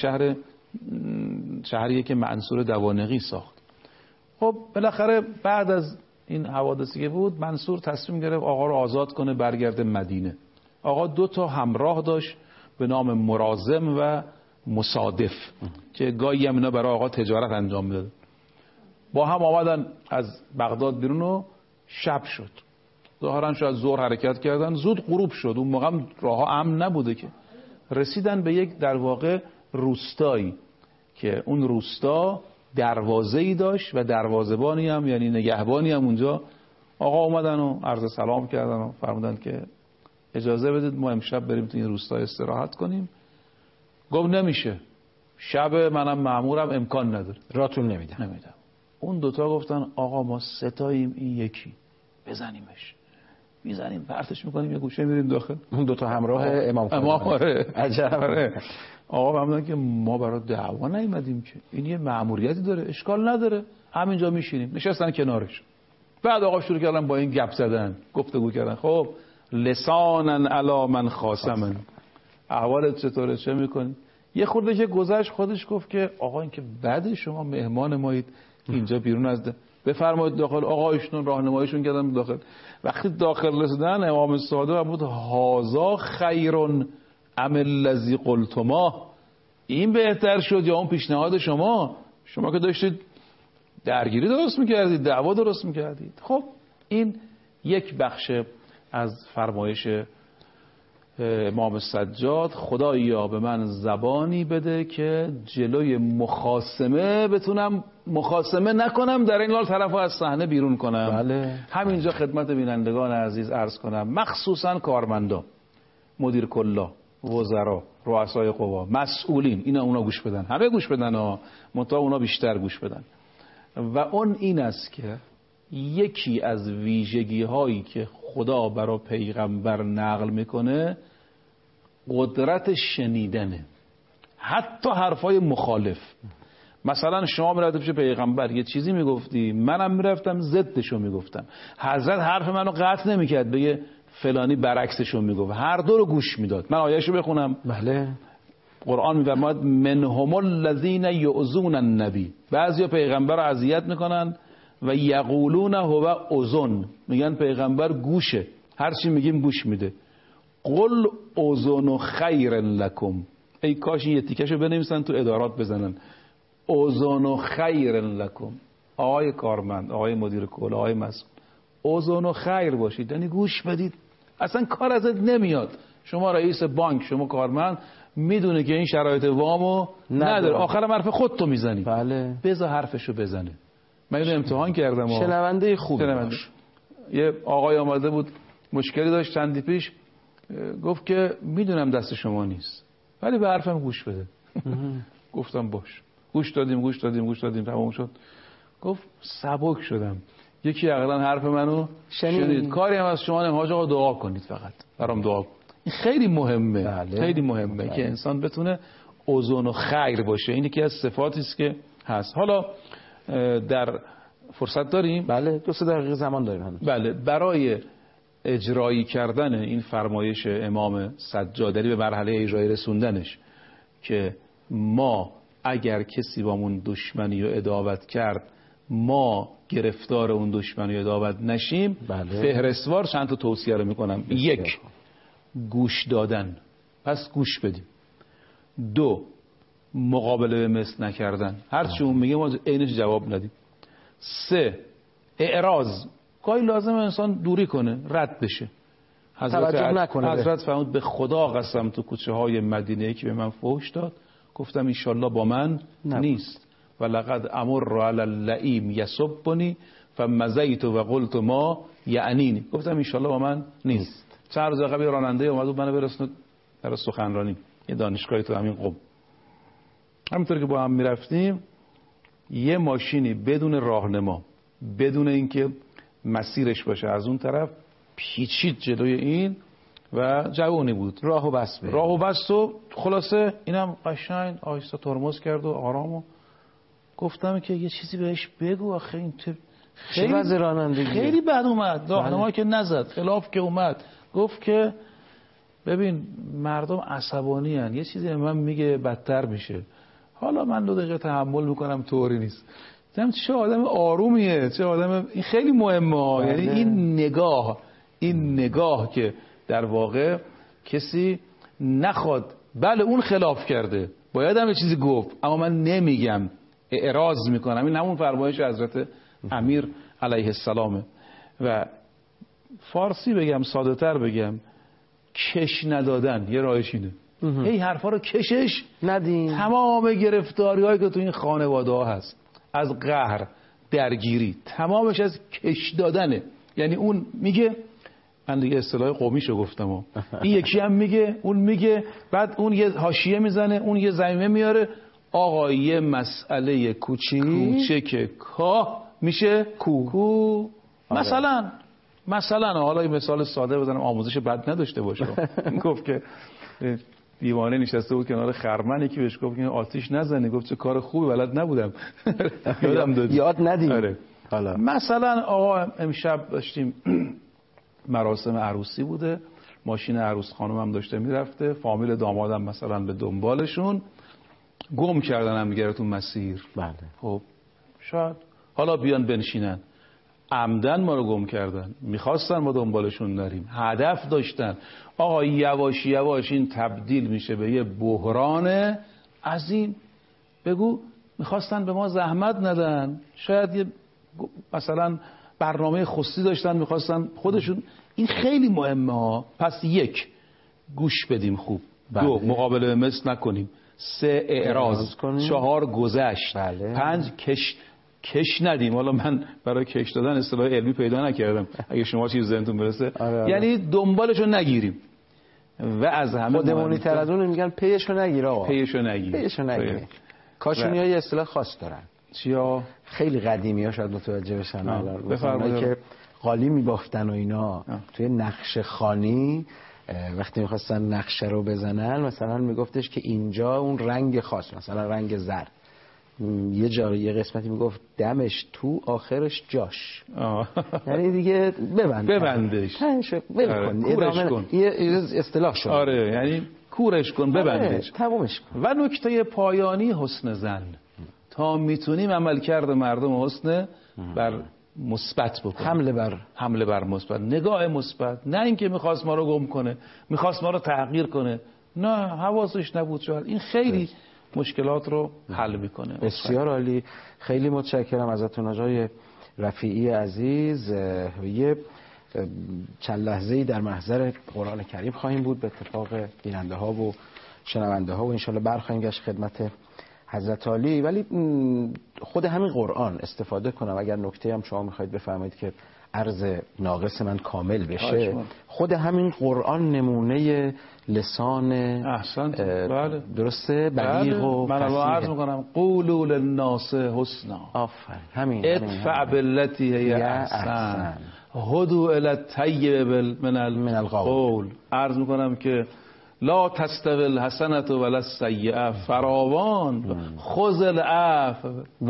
شهریه که منصور دوانقی ساخت. خب بالاخره بعد از این حوادثی که بود، منصور تصمیم گرفت آقا رو آزاد کنه برگرده مدینه. آقا 2 همراه داشت به نام مرازم و مصادف که گاهی هم اینا برای آقا تجارت انجام میداد. با هم آمدن از بغداد بیرون و شب شد. ظاهرا شاید ظهر حرکت کردن، زود غروب شد. اون موقع راه امن نبوده که. رسیدن به یک در واقع روستایی که اون روستا دروازه‌ای داشت و دروازه‌بانی هم، یعنی نگهبانی هم اونجا. آقا اومدن و عرض سلام کردن و فرمودن که اجازه بدید ما امشب بریم تو این روستا استراحت کنیم. گفت نمیشه، شب منم مأمورم، امکان نداره، راتون نمیدم. اون 2 گفتن آقا ما 3 تاییم، این یکی بزنیمش. میزنیم، پرتش میکنیم، یه گوشه میریم داخل. اون 2 همراه امام آره. عجب. آقا فهمیدن که ما برای دعوا نیومدیم که، این یه مأموریتی داره، اشکال نداره، همینجا میشینیم. نشستن کنارش. بعد آقا شروع کردن با این گپ زدن، گفتگو کردن. خب لسانن علی من خاصمن، احوالت چطوره، چه میکنی؟ یه خورده که گذشت خودش گفت که آقا این که بعد شما مهمان مایید اینجا بیرون از بفرمایید داخل. آقا ایشون راهنماییشون کردن داخل. وقتی داخل رسیدن امام صادق بود هازا خیرون ام الذی قلتما، این بهتر شد یا اون پیشنهاد شما که داشتید درگیری درست میکردید، دعوا درست میکردید. خب این یک بخش از فرمایش امام سجاد. خدایا به من زبانی بده که جلوی مخاصمه بتونم مخاصمه نکنم، در این حال طرفو از صحنه بیرون کنم. بله. همینجا خدمت بینندگان عزیز عرض کنم، مخصوصا کارمندا، مدیر کلا، وزرا، رؤسای قوا، مسئولین، اونا گوش بدن، همه گوش بدن ها، منتها اونا بیشتر گوش بدن. و اون این است که یکی از ویژگی هایی که خدا برای پیغمبر نقل میکنه قدرت شنیدنه، حتی حرفای مخالف. مثلا شما میرفتی پیش پیغمبر یه چیزی میگفتی، منم میرفتم ضدشو میگفتم. حضرت حرف منو قطع نمیکرد، بگه فلانی برعکسشو میگفت، هر دو رو گوش میداد. من آیهشو بخونم. بله. قرآن میفرماید منهم الذین یؤذون النبی، بعضیا پیغمبر رو اذیت میکنن و یقولون هو اذن، میگن پیغمبر گوشه، هر چی میگیم گوش میده. قل اذن خیر لکم، ای کاش این یه تیکشو بنویسن تو ادارات بزنن. اذن خیر لکم، آقای کارمند، آقای مدیر کل، آقای مسئول، اذن خیر باشید، یعنی گوش بدید. اصلا کار ازت نمیاد. شما رئیس بانک، شما کارمند، میدونه که این شرایط وامو نداره، آخرم حرف خودتو میزنی. بله. بذار حرفشو بزنه. من اینو امتحان کردم. شنونده خوبی باش. یه آقای آمده بود، مشکلی داشت چندی پیش، گفت که میدونم دست شما نیست ولی به حرفم گوش بده. گفتم باش. گوش دادیم تمام شد. گفت سبک شدم. یکی عقلا حرف منو شنید. کاری هم از شما نمیشه، آقا دعا کنید، فقط برام دعا. این خیلی مهمه. بله. خیلی مهمه. بله. که انسان بتونه اذن و خیر باشه. این یکی از صفاتی است که هست. حالا در فرصت داریم؟ بله، 2-3 دقیقه زمان داریم هنوز. بله، برای اجرایی کردن این فرمایش امام سجادی به مرحله اجرایی رسوندنش که ما اگر کسی بامون دشمنی و عداوت کرد ما گرفتار اون دشمنی عداوت نشیم، فهرستوار چند تا توصیه رو میکنم. 1 گوش دادن، پس گوش بدیم. 2 مقابله به مثل نکردن، هرچی اون میگه ما عینش جواب ندیم. 3 اعراض، گاهی لازم انسان دوری کنه، رد بشه، توجه نکنه. حضرت فرمود به خدا قسم تو کوچه های مدینه که به من فحش داد گفتم انشالله با من نیست. و لقد امر علی اللئیم یسبنی فمزیت و قلت ما یعنینی، گفتم انشالله با من نیست. چند روز قبل راننده اومد و منو برسوند در سخنرانی یه دانشگاهی تو همین قم. همونطور که با هم میرفتیم یه ماشینی بدون راهنما، بدون اینکه مسیرش باشه از اون طرف، پیچید جلوی این و جوانی بود، راهو بست و خلاصه اینم قشنگ آهسته ترمز کرد و آرامو. گفتم که یه چیزی بهش بگو آخه این خیلی بد اومد، راهنما که نزد، خلاف که اومد. گفت که ببین مردم عصبانی هن، یه چیزی من میگه بدتر میشه. حالا من 2 دقیقه تحمل میکنم، طوری نیست. چه آدم آرومیه، چه آدم، این خیلی مهمه. یعنی این نگاه که در واقع کسی نخواد، بله اون خلاف کرده، باید هم یه چیزی گفت اما من نمیگم، اعراض میکنم. این همون فرمایش حضرت امیر علیه السلامه. و فارسی بگم، ساده تر بگم، کش ندادن یه راهش اینه. هی حرفا رو کشش ندین. تمام گرفتاری هایی که تو این خانواده ها هست، از قهر، درگیری، تمامش از کش دادنه. یعنی اون میگه، من دیگه اصطلاح قومیشو گفتم، این یکی هم میگه، اون میگه، بعد اون یه حاشیه میزنه، اون یه زمینه میاره، آقا یه مسئله کوچک کا میشه کو. مثلا حالا یه مثال ساده بزنم، آموزش بد نداشته باشه. گفت که دیوانه نشسته بود کنار خرمن، یکی بهش گفت که آتیش نزنی، گفت چه کار خوبی، بلد نبودم. یادم دادی. یاد ندیم. آره. مثلا آقا امشب داشتیم مراسم عروسی بوده، ماشین عروس خانم هم داشته میرفته، فامیل دامادم مثلا به دنبالشون، گم کردن هم دیگه تو مسیر. بله. خب شاید حالا بیان بنشینن، عمدن ما رو گم کردن، میخواستن ما دنبالشون نریم، هدف داشتن. آقا یواش یواش این تبدیل میشه به یه بحران عظیم. بگو میخواستن به ما زحمت ندن، شاید یه مثلا برنامه خصوصی داشتن، میخواستن خودشون. این خیلی مهمه ها. پس 1 گوش بدیم خوب. 2 مقابله به مثل نکنیم. 3 اعراض. 4 گذشت. 5 کش ندیم. حالا من برای کش دادن اصطلاح علمی پیدا نکردم، اگه شما چیز ذهنتون برسه. یعنی دنبالشو نگیریم. و از همه خودمونی تر از اون میگن پیشو نگیر آقا. پیشو نگیر. کاشونی‌ها یه اصطلاح خاص دارن. چیا؟ خیلی قدیمی‌ها شاید متوجه بشن الان. مثلا که قالی می‌بافتن و اینا توی نقش خانی وقتی می‌خواستن نقشه رو بزنن، مثلا میگفتش که اینجا اون رنگ خاص، مثلا رنگ زرد، یه جایی یه قسمتی میگفت دمش تو آخرش جاش. یعنی دیگه ببندش، کورش کن. یه اصطلاح شد. آره، یعنی کورش کن، ببندش، تمومش کن. و نکته پایانی حسن زن. تا میتونیم عمل کرده مردم حسن بر مثبت بکنه، حمله بر مثبت، نگاه مثبت، نه اینکه میخواست ما رو گم کنه، میخواست ما رو تحقیر کنه، نه حواسش نبود. شاید این خیلی مشکلات رو حل میکنه. بسیار عالی، خیلی متشکرم ازتون آقای رفیعی عزیز. یه چند لحظه‌ای در محضر قرآن کریم خواهیم بود، به اتفاق بیننده ها و شنونده ها، و انشالله برخواهیم گشت خدمت حضرت عالی. ولی خود همین قرآن استفاده کنم، اگر نکته هم شما میخواید بفرمایید که عرض ناقص من کامل بشه. خود همین قرآن نمونه لسان بله. درسته، بلیغ و من الان عرض میکنم قولوا للناس حسنا، آفرین، همین ادفع بالتی هی احسن هدوا الی الطیب من القول. عرض میکنم که لا تستوی الحسنة ولا السیئة، فراوان، خذ العفو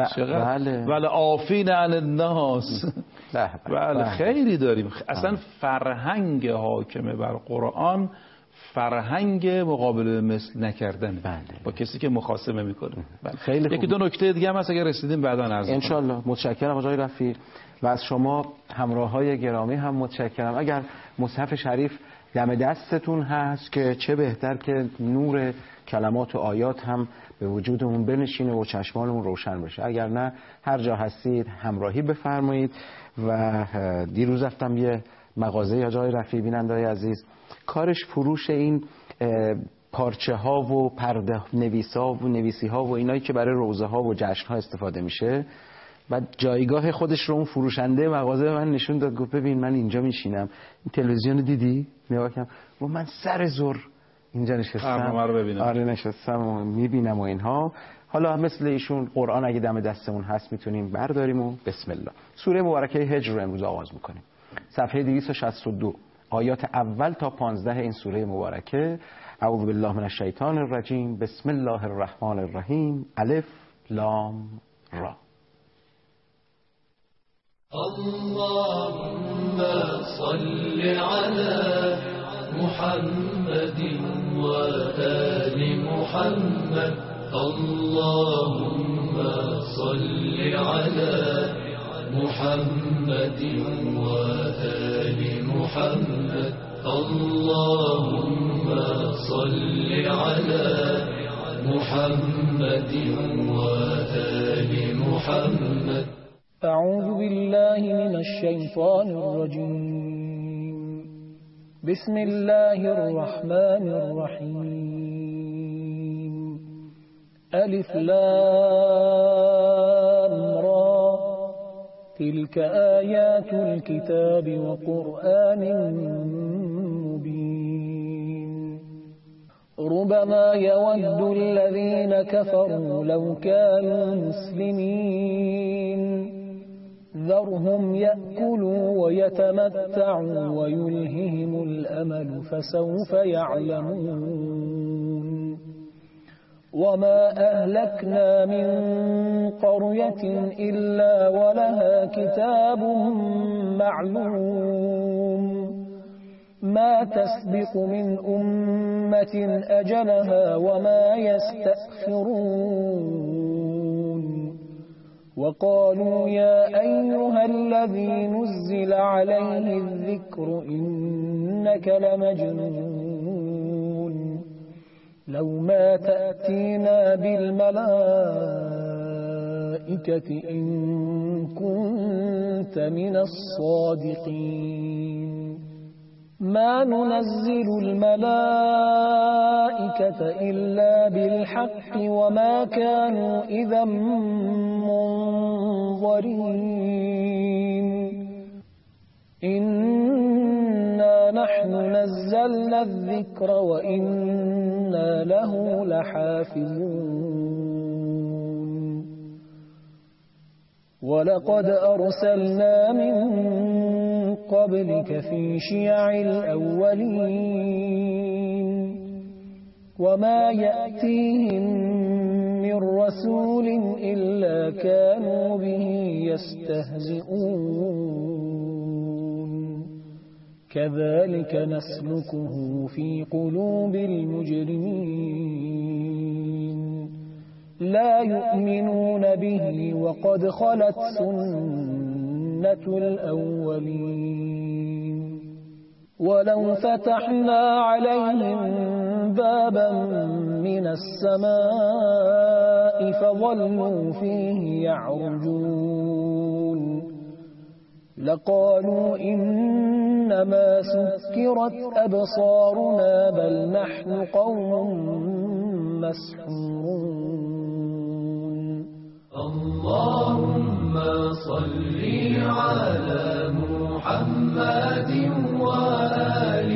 والعافین عن الناس. بله، خیری داریم. اصلا فرهنگ حاکم بر قرآن فرهنگ مقابله مثل نکردن با کسی که مخاصمه میکنه. خیلی خوب. یکی دو نکته دیگه هم هست اگر رسیدیم بعدا عرض کنم. ان شاء الله. متشکرم آقای رفیع و از شما همراههای گرامی هم متشکرم. اگر مصحف شریف دم دستتون هست که چه بهتر که نور کلمات و آیات هم به وجودمون بنشینه و چشمانمون روشن بشه. اگر نه هر جا هستید همراهی بفرمایید. و دیروز رفتم یه مغازه آقای رفیع، بیننده‌های عزیز، کارش فروش این پارچه ها و پرده نویسی ها و اینایی که برای روزه ها و جشن ها استفاده میشه. بعد جایگاه خودش رو اون فروشنده مغازه به من نشون داد، گفت ببین من اینجا میشینم، این تلویزیون دیدی؟ نگاه کردم و من سر زور اینجا نشستم. آره نشستم و میبینم و اینها. حالا مثل ایشون قرآن اگه دم دستمون هست میتونیم برداریم و بسم الله. سوره مبارکه هجر رو امروز آغاز میکنیم. صفحه 262 آیات اول تا 15 این سوره مبارکه. اعوذ بالله من الشیطان الرجیم. بسم الله الرحمن الرحیم. الف لام را. اللهم صل على محمد وآل محمد. اللهم صل على محمد وآل محمد. اللهم صل على محمد وآل محمد. أعوذ بالله من الشيطان الرجيم. بسم الله الرحمن الرحيم. ألف لام را. تلك آيات الكتاب وقرآن مبين. ربما يود الذين كفروا لو كانوا مسلمين. ذرهم يأكلوا ويتمتعوا ويلههم الأمل فسوف يعلمون. وما أهلكنا من قرية إلا ولها كتاب معلوم. ما تسبق من أمة أجلها وما يستأخرون. وقالوا يا أيها الذي نزل عليه الذكر إنك لمجنون. لو ما تأتينا بالملائكة إن كنت من الصادقين. ما ننزل الملائكة إلا بالحق وما كانوا إذا منظرين. إنا نحن نزلنا الذكر وإنا له لحافظون. ولقد أرسلنا من قبلك في شيع الأولين. وما يأتيهم من رسول إلا كانوا به يستهزئون. كذلك نسلكه في قلوب المجرمين. لا يؤمنون به وقد خلت سنة الأولين. ولو فتحنا عليهم بابا من السماء فظلوا فيه يعرجون لقالوا إنما سكرت أبصارنا بل نحن قوم مسحورون. اللهم صل على محمد وآل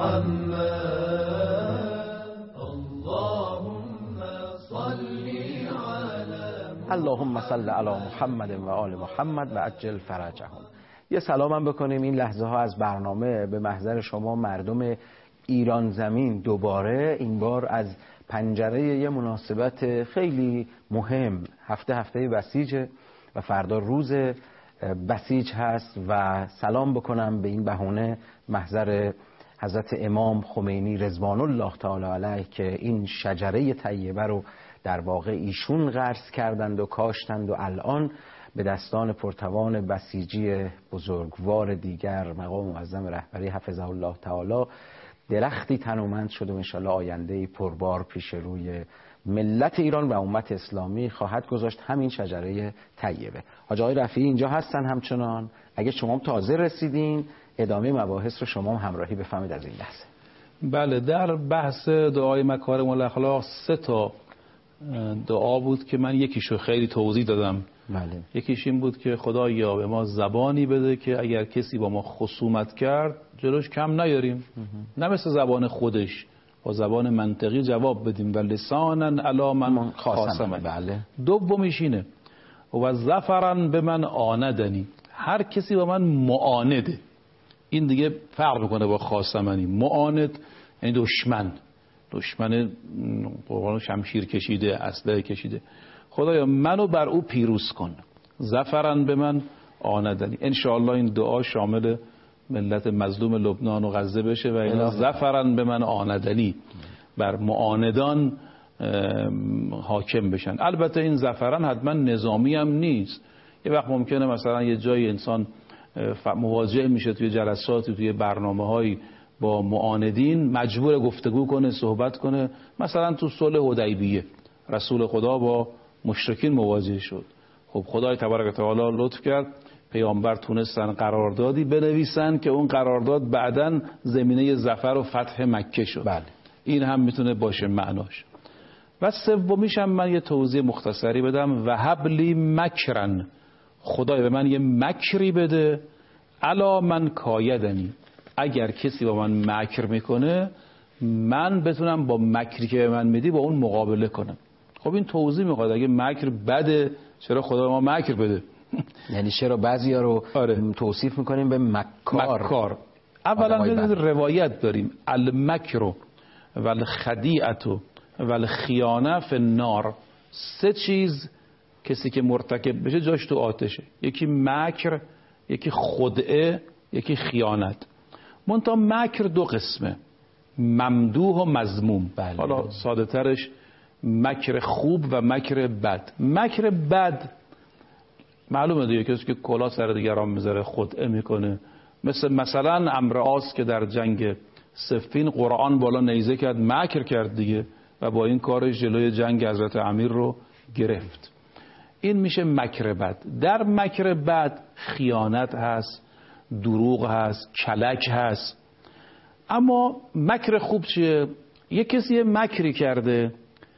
محمد. اللهم صل على اللهم صل على محمد و آل محمد و عجل فرجهم. یه سلام بکنیم این لحظه ها از برنامه به محضر شما مردم ایران زمین. دوباره این بار از پنجره یه مناسبت خیلی مهم. هفته بسیجه و فردا روز بسیج هست و سلام بکنم به این بهونه محضر حضرت امام خمینی رضوان الله تعالی علیه که این شجره طیبه رو در واقع ایشون غرس کردند و کاشتند و الان به دستان پرتوان بسیجی بزرگوار دیگر مقام معظم رهبری حفظه الله تعالی درختی تنومند شده و انشالله آینده پربار پیش روی ملت ایران و امت اسلامی خواهد گذاشت، همین شجره طیبه. حاج آقای رفیعی اینجا هستن همچنان، اگه شما تازه رسیدین ادامه مباحث رو شما همراهی بفهمید از این لحظه. بله، در بحث دعای مکارم الاخلاق 3 تا دعا بود که من یکیشو خیلی توضیح دادم. بله. یکیش این بود که خدایا به ما زبانی بده که اگر کسی با ما خصومت کرد جلوش کم نیاریم، نه مثل زبان خودش، با زبان منطقی جواب بدیم و لسانا علی من خاصم. بله. دومیش اینه و ظفرن به من آندنی، هر کسی با من معانده، این دیگه فرق میکنه با خاصمنی. معاند یعنی دشمن قرآن شمشیر کشیده، اسلحه کشیده. خدایا منو بر او پیروز کن. ظفرن به من آندنی. انشاءالله این دعا شامل ملت مظلوم لبنان و غزه بشه و اینا ظفرن به من آندنی بر معاندان حاکم بشن. البته این ظفرن حتما نظامی هم نیست. یه وقت ممکنه مثلا یه جای انسان مواجه میشه توی جلساتی، توی برنامه‌هایی با معاندین، مجبور گفتگو کنه، صحبت کنه. مثلا تو صلح حدیبیه رسول خدا با مشرکین مواجه شد. خب خدای تبارک و تعالی لطف کرد، پیامبر تونستن قراردادی بنویسن که اون قرارداد بعداً زمینه ظفر و فتح مکه شد. بله. این هم میتونه باشه معناش. و سومیش هم من یه توضیح مختصری بدم. و حبلی مکرن، خدای به من یه مکری بده، الا من کایدنی، اگر کسی با من مکر میکنه من بتونم با مکری که به من میدی با اون مقابله کنم. خب این توضیح میخواد، اگه مکر بده چرا خدا ما مکر بده؟ یعنی چرا بعضیا رو توصیف میکنیم به مکار؟ اولا روایت داریم المکر و الخدیعه و الخیانه فی النار. 3 چیز کسی که مرتکب بشه جاش تو آتشه. یکی مکر، یکی خدعه، یکی خیانت. منتها مکر 2 قسمه، ممدوح و مذموم. بله. حالا ساده ترش مکر خوب و مکر بد. مکر بد معلومه دیگه، کسی که کلا سر دیگران میذاره، خدعه میکنه، مثلا عمرو عاص که در جنگ صفین قرآن بالا نیزه کرد، مکر کرد دیگه و با این کارش جلوی جنگ حضرت امیر رو گرفت. این میشه مکر بد. در مکر بد خیانت هست، دروغ هست، کلک هست. اما مکر خوب چیه؟ یه کسی یه مکری کرده،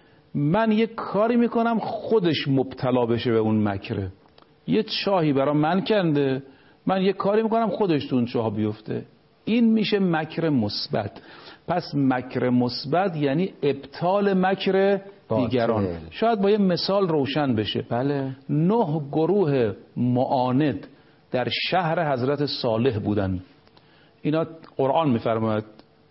من یه کاری میکنم خودش مبتلا بشه به اون مکره. یه چاهی برای من کنده، من یه کاری میکنم خودش تو اون چاه بیفته. این میشه مکر مثبت. پس مکر مثبت یعنی ابطال مکر دیگران. شاید با یه مثال روشن بشه. بله. 9 گروه معاند در شهر حضرت صالح بودن. اینا قرآن میفرماید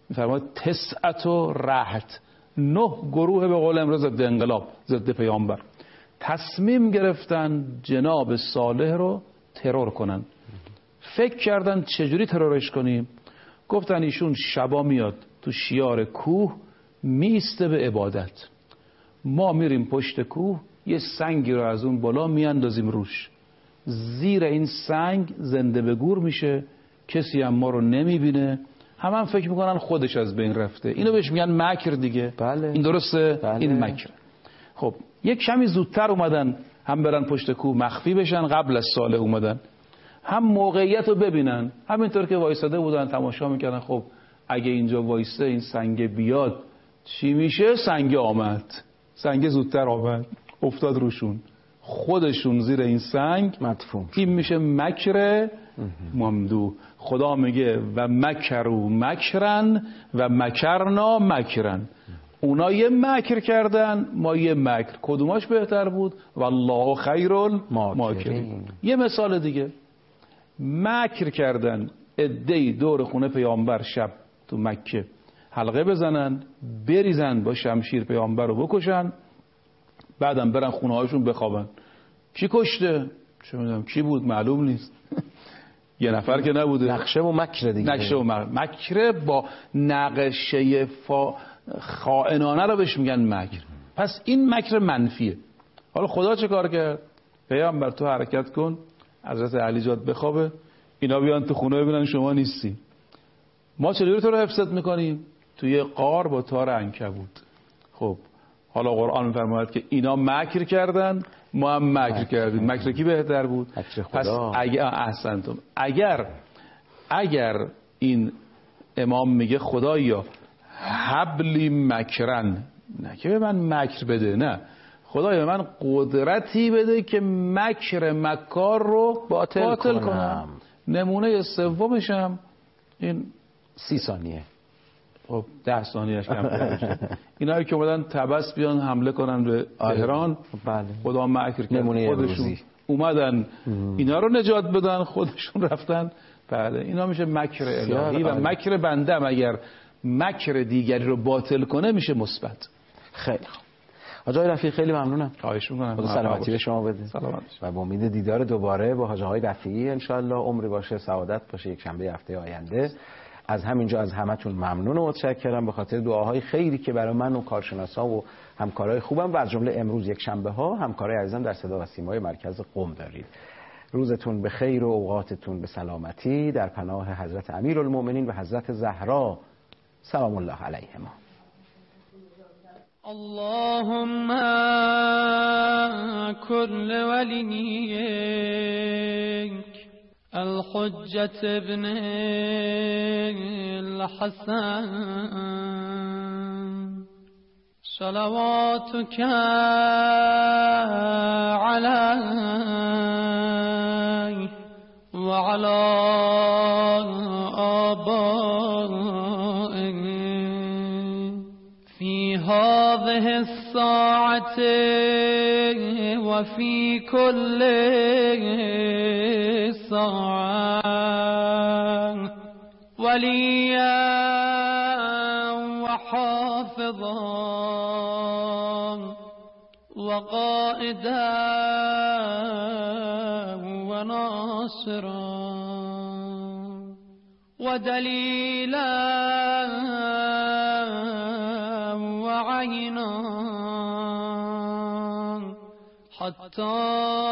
تسعت و رهط، 9 گروه به قول امروز ضد انقلاب، ضد پیامبر، تصمیم گرفتن جناب صالح رو ترور کنن. فکر کردن چجوری ترورش کنیم؟ گفتن ایشون شبا میاد تو شیار کوه میسته به عبادت، ما میریم پشت کوه یه سنگی رو از اون بالا میاندازیم روش، زیر این سنگ زنده به گور میشه، کسی هم ما رو نمیبینه، هم فکر میکنن خودش از بین رفته. اینو بهش میگن مکر دیگه. بله. این درسته؟ بله. این مکر. خب یک کمی زودتر اومدن، هم برن پشت کوه مخفی بشن قبل از صالح اومدن، هم موقعیت رو ببینن. همینطور که وایساده بودن تماشا میکردن، خب اگه اینجا وایسته این سنگ بیاد چی میشه؟ سنگ آمد، سنگ زودتر آمد، افتاد روشون، خودشون زیر این سنگ مدفون. این میشه مکر ممدوح. خدا میگه و مکروا مکرن و مکرنا مکرن. اونا یه مکر کردن، ما یه مکر. کدوماش بهتر بود؟ والله خیر الماکرین. یه مثال دیگه، مکر کردن عده‌ای دور خونه پیامبر شب تو مکه حلقه بزنن، بریزن با شمشیر پیامبر رو بکشن، بعدم برن خونه هاشون بخوابن. کی کشته؟ چه میدونم کی بود، معلوم نیست. یه نفر که نبوده. نقشه و مکر دیگه. نقشه و مکر با نقشه خائنانه رو بهش میگن مکر. پس این مکر منفیه. حالا خدا چه کار کرد؟ پیامبر تو حرکت کن، حضرت علی جاد بخوابه، اینا بیان تو خونه ببینن شما نیستی. ما چجوری تو رو حفظت میکنیم؟ توی غار با تار عنکبوت. خب حالا قرآن میفرماید که اینا مکر کردن، ما هم مکر کردیم. مکر کی بهتر بود؟ پس احسنتم. اگر این امام میگه خدایا حبلی مکرن، نه که به من مکر بده، نه، خدایا من قدرتی بده که مکر مکار رو باطل کنم. نمونه سومشم این 30 ثانیه. خب 10 ثانیه‌اش کم کرده. اینا که اومدن طبس بیان حمله کنن به تهران، بله. خدا مکر کرد، نمونه خودشون اومدن اینا رو نجات بدن، خودشون رفتن. بله اینا میشه مکر الهی. و مکر بنده اگر مکر دیگری رو باطل کنه میشه مثبت. خیلی خوب. حاج آقای رفیعی خیلی ممنونم. خواهش می‌کنم. خدا سلامتی به شما بده. سلامت. و با امید دیدار دوباره با حاج آقای رفیعی ان شاء الله، عمری باشه، سعادت باشه، یک شنبه هفته آینده. از همینجا از همتون ممنون و متشکرم به خاطر دعاهای خیری که برای من و کارشناسا و همکارای خوبم و از جمله امروز یک شنبه ها همکارای عزیزم در صدا و سیمای مرکز قم دارید. روزتون به خیر و اوقاتتون به سلامتی در پناه حضرت امیرالمؤمنین و حضرت زهرا سلام الله علیهما. اللهم كل وليك الحجة ابن الحسن صلواتك عليه وعلى آبائه في هذه الساعة وفي كل ساعة وليا وحافظا وقائدا وناصرا ودليلا وعينا حتى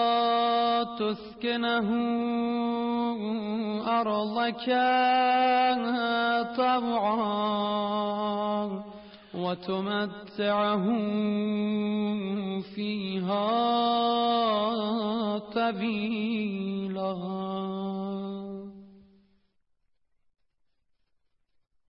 تسكنه أرضك طوعا وتمتعه فيها طويلا.